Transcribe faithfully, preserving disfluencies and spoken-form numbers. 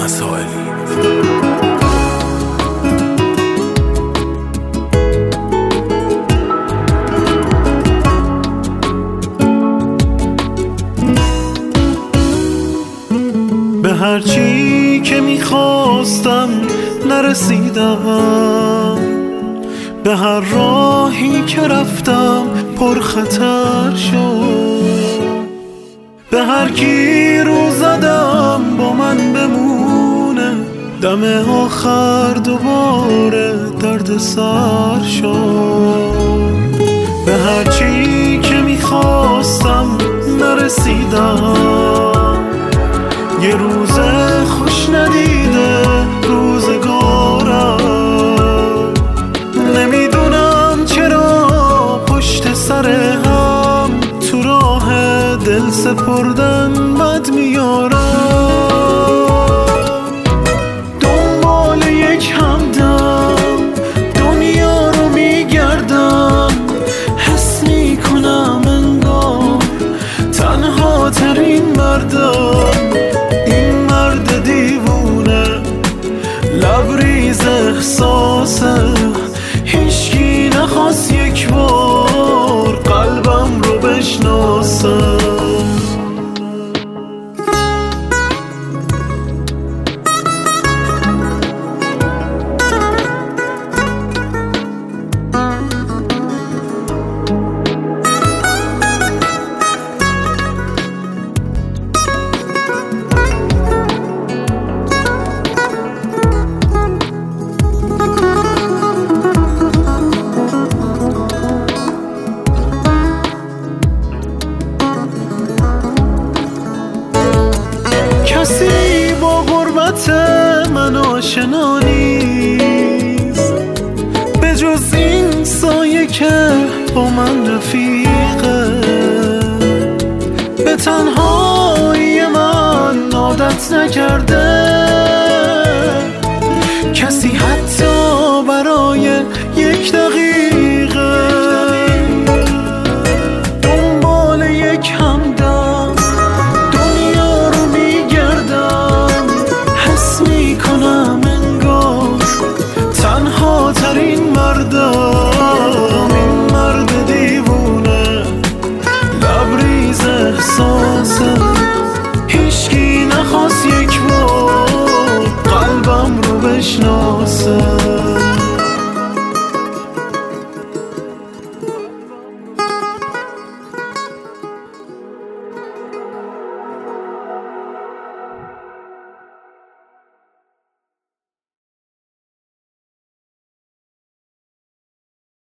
مسائلی. به هر چی که میخواستم نرسیدم، به هر راهی که رفتم پر خطر شد، به هر کی رو زدم با من بمونه، دم آخر دوباره درد سر شد. به هر چی که میخواستم نرسیدم، یه روز خوش ندیده روزگارم. نمیدونم چرا پشت سر هم تو راه دل سپردن بد میارم. دنبال یک همدم دنیا رو میگردم، حس میکنم انگار تنها ترین مردم. این مرد دیوونه لبریز احساسه، هیچکی نخواست یک بار قلبم رو بشناسه. کسی با غربت من آشنا نیست، به جز این سایه که با من رفیقه. به تنهایی من عادت نکردم،